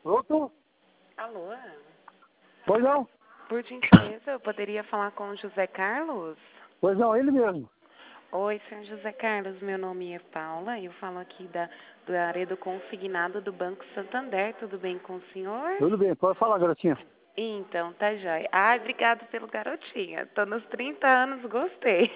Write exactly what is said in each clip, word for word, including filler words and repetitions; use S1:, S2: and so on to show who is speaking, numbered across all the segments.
S1: Pronto?
S2: Alô?
S1: Pois não?
S2: Por gentileza, eu poderia falar com o José Carlos?
S1: Pois não, ele mesmo.
S2: Oi, senhor José Carlos, meu nome é Paula, eu falo aqui da, da área do consignado do Banco Santander, tudo bem com o senhor?
S1: Tudo bem, pode falar, garotinha.
S2: Então, tá jóia. Ai, obrigado pelo garotinha, tô nos trinta anos, gostei.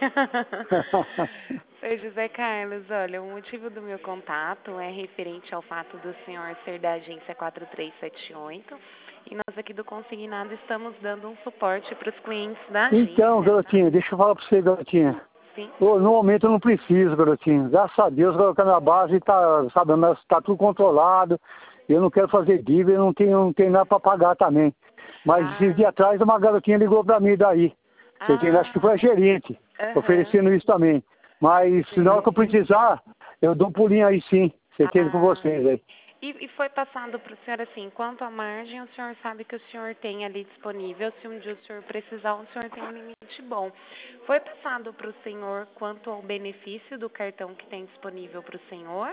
S2: Senhor José Carlos, olha, o motivo do meu contato é referente ao fato do senhor ser da agência quatro três sete oito e nós aqui do consignado estamos dando um suporte para os clientes da agência.
S1: Então,
S2: Tá?
S1: garotinha, deixa eu falar pra você, garotinha.
S2: Sim.
S1: Ô, no momento eu não preciso, garotinho. Graças a Deus, a minha base tá, sabe, tá tudo controlado. Eu não quero fazer dívida, eu não tenho, não tenho nada pra pagar também. Mas
S2: Ah.
S1: esses dias atrás uma garotinha ligou pra mim daí. Você tem, acho que foi a gerente,
S2: Aham.
S1: oferecendo isso também. Mas
S2: Sim.
S1: na hora que eu precisar, eu dou um pulinho aí sim. Você tem
S2: Ah.
S1: com vocês aí.
S2: E, e foi passado para o senhor assim, quanto à margem, o senhor sabe que o senhor tem ali disponível, se um dia o senhor precisar, o senhor tem um limite bom. Foi passado para o senhor quanto ao benefício do cartão que tem disponível para o senhor?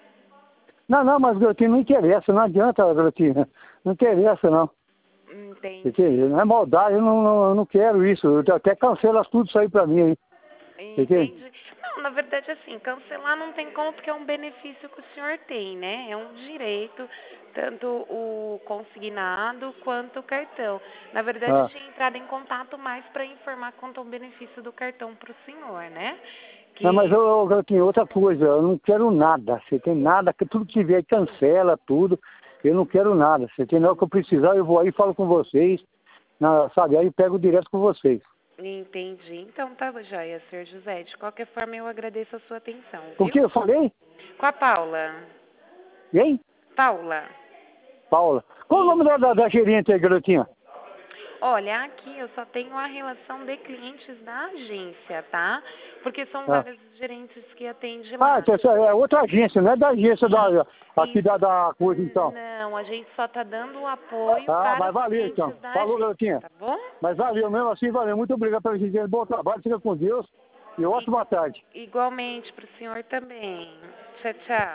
S1: Não, não, mas garotinho, não interessa, não adianta, garotinho. Não interessa, não.
S2: Entendi.
S1: Entende? Não é maldade, eu não, não, eu não quero isso. Eu até cancelo tudo isso aí pra mim aí.
S2: Entendi. Não, na verdade, assim, cancelar não tem como, porque é um benefício que o senhor tem, né? É um direito, tanto o consignado quanto o cartão. Na verdade, eu
S1: Ah.
S2: tinha entrado em contato mais para informar quanto ao benefício do cartão para o senhor, né? Que...
S1: Não, mas eu, eu, eu tenho outra coisa, eu não quero nada. Você tem nada, que tudo que tiver cancela tudo. Eu não quero nada. Você tem nada que eu precisar, eu vou aí e falo com vocês. Na, sabe, aí eu pego direto com vocês.
S2: Entendi. Então tá joia, senhor José. De qualquer forma, eu agradeço a sua atenção,
S1: O
S2: viu?
S1: que eu falei?
S2: Com a Paula.
S1: Quem?
S2: Paula.
S1: Paula. Qual o nome da, da, da gerente aí, garotinha?
S2: Olha, aqui eu só tenho a relação de clientes da agência, tá? Porque são
S1: Ah,
S2: vários gerentes que atendem
S1: ah
S2: lá.
S1: então essa é outra agência, não é da agência da, aqui da, da coisa, então.
S2: Não, a gente só tá dando o apoio
S1: Ah,
S2: para
S1: mas
S2: os
S1: valeu,
S2: clientes
S1: então.
S2: da
S1: Falou,
S2: agência,
S1: garotinha.
S2: tá bom?
S1: Mas valeu mesmo assim, valeu. Muito obrigado pela gente. Bom trabalho, fica com Deus. E ótima tarde.
S2: Igualmente para o senhor também. Tchau, tchau.